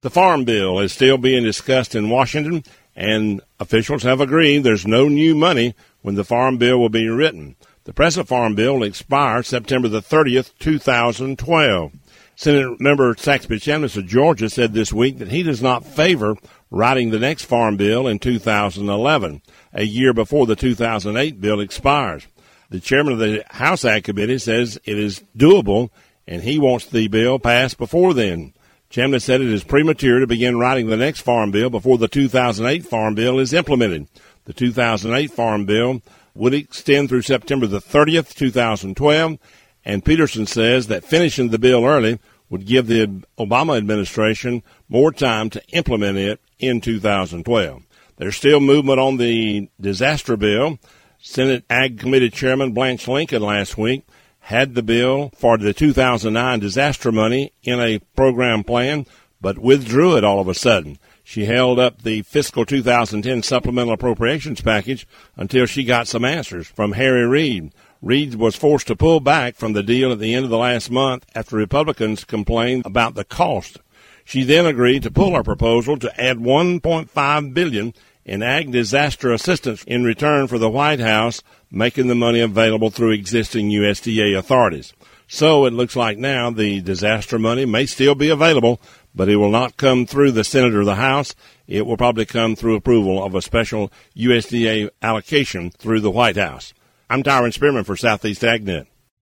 The Farm Bill is still being discussed in Washington, and officials have agreed there's no new money when the Farm Bill will be written. The present Farm Bill will expire September the 30th, 2012. Senate member Saxby Chambliss of Georgia said this week that he does not favor writing the next Farm Bill in 2011, a year before the 2008 bill expires. The chairman of the House Ag Committee says it is doable, and he wants the bill passed before then. Chambliss said it is premature to begin writing the next Farm Bill before the 2008 Farm Bill is implemented. The 2008 Farm Bill would extend through September the 30th, 2012, and Peterson says that finishing the bill early would give the Obama administration more time to implement it in 2012. There's still movement on the disaster bill. Senate Ag Committee Chairman Blanche Lincoln last week had the bill for the 2009 disaster money in a program plan, but withdrew it all of a sudden. She held up the fiscal 2010 supplemental appropriations package until she got some answers from Harry Reid. Reid was forced to pull back from the deal at the end of the last month after Republicans complained about the cost. She then agreed to pull her proposal to add $1.5 billion in ag disaster assistance in return for the White House making the money available through existing USDA authorities. So it looks like now the disaster money may still be available, but it will not come through the Senate or the House. It will probably come through approval of a special USDA allocation through the White House. I'm Tyron Spearman for Southeast AgNet.